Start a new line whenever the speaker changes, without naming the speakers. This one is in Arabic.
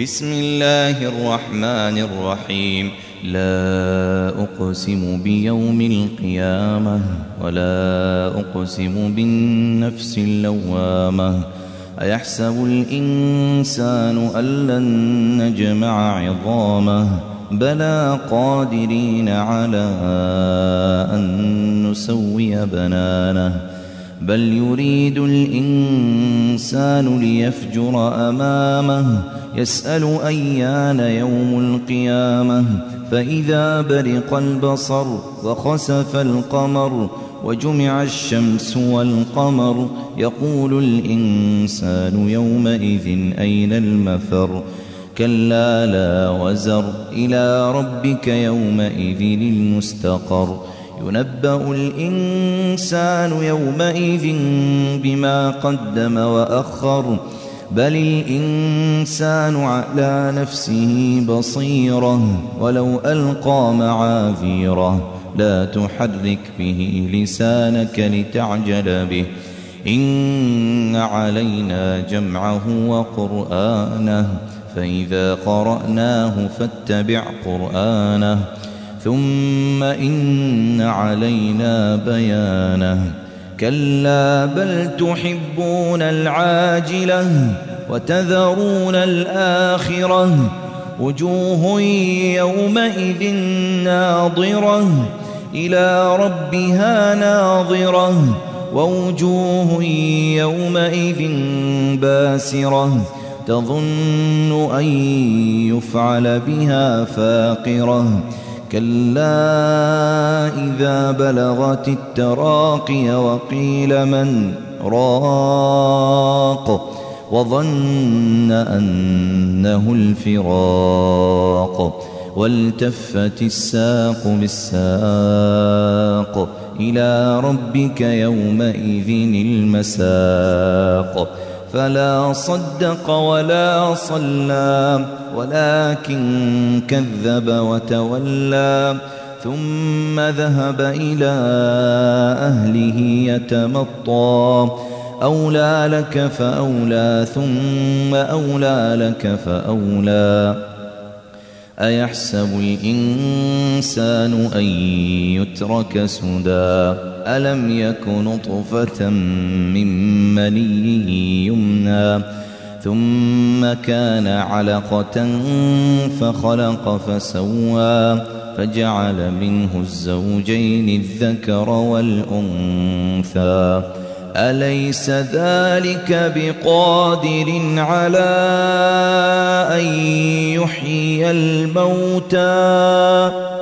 بسم الله الرحمن الرحيم. لا أقسم بيوم القيامة ولا أقسم بالنفس اللوامة. أيحسب الإنسان أن لن نجمع عظامه بلى قادرين على أن نسوي بنانه بل يريد الإنسان ليفجر أمامه يسأل أيان يوم القيامة فإذا برق البصر وخسف القمر وجمع الشمس والقمر يقول الإنسان يومئذ أين المفر كلا لا وزر إلى ربك يومئذ المستقر ينبأ الإنسان يومئذ بما قدم وأخر بل الإنسان على نفسه بصيرة ولو ألقى معاذيره لا تحرك به لسانك لتعجل به إن علينا جمعه وقرآنه فإذا قرأناه فاتبع قرآنه ثم إن علينا بيانه كلا بل تحبون العاجلة وتذرون الآخرة وجوه يومئذ ناظرة إلى ربها ناظرة ووجوه يومئذ باسرة تظن أن يفعل بها فاقرة كلا إذا بلغت التراقي وقيل من راق وظن أنه الفراق والتفت الساق بالساق إلى ربك يومئذ المساق فلا صدق ولا صلى ولكن كذب وتولى ثم ذهب إلى أهله يتمطى أولى لك فأولى ثم أولى لك فأولى أيحسب الإنسان أن يترك سدى ألم يك نطفة من مني يمنى ثم كان علقة فخلق فسوى فجعل منه الزوجين الذكر والأنثى أليس ذلك بقادر على أن يحيي الموتى